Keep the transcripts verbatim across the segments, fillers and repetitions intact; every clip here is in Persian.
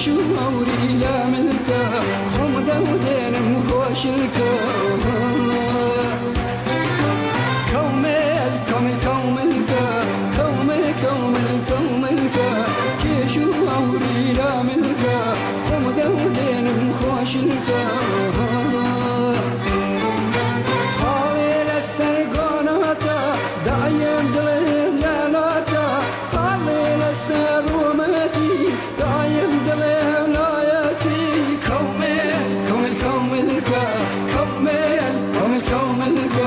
كيشو أوري لا ملكا خمدة ودين مخوش الكا كومل كومل كوملكا كومل كومل كوملكا كيشو أوري لا ملكا خمدة ودين مخوش الكا خالي للسرقاناتا دايم دلم لالاتا خالي للسرومتي دايم دلم لاياتي كومل كومل كوملكا كومل كومل كوملكا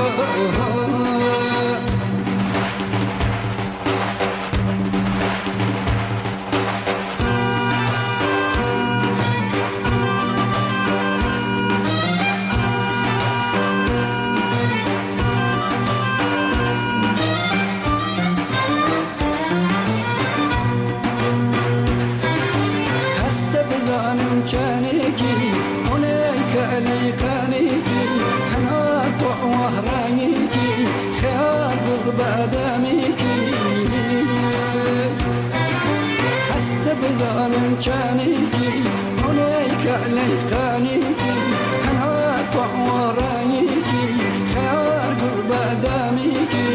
كانيكي هناك ليقانيكي هناك وهرانيكي خيار قرب داميكي استبذان كانيكي هناك ليقانيكي هناك وهرانيكي خيار قرب داميكي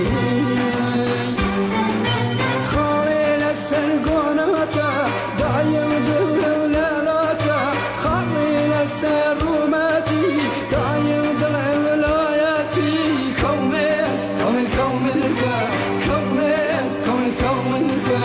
خالي للسرقوناتا دايم دولة السروماتي دايم دلع ولاياتي كومل كومل كوملكا كومل كومل كوملكا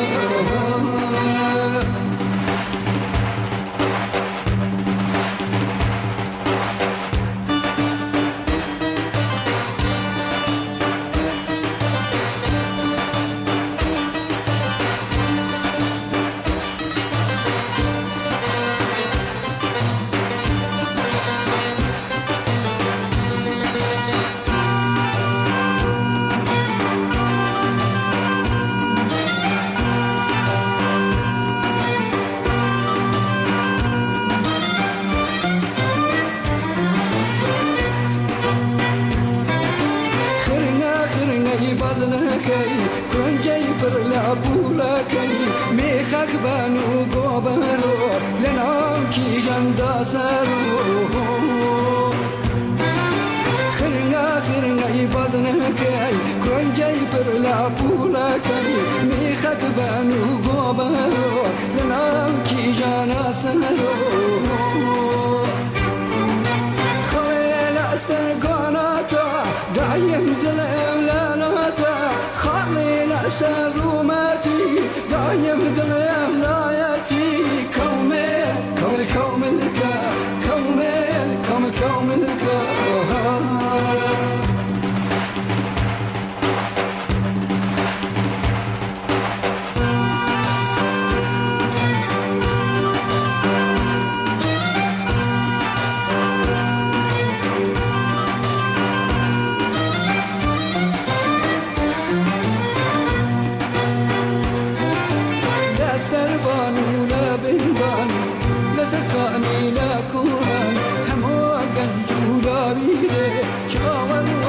بازنكي كون جايبر لابولكي ميخك بانو قوبرو لنام كي جندا سرو خرنا خرنا بازنكي كون جايبر لابولكي ميخك بانو قوبرو لنام كي جانا سرو خليل سرقاناتا دايم دلم لاناتا خالي لأسروماتي دايم دلم لاياتي كومل كومل كوملكا كومل كومل كوملكا سربانو لا بنبانو لا سرقاني لا كوران همو قنجو لا بيدي شاور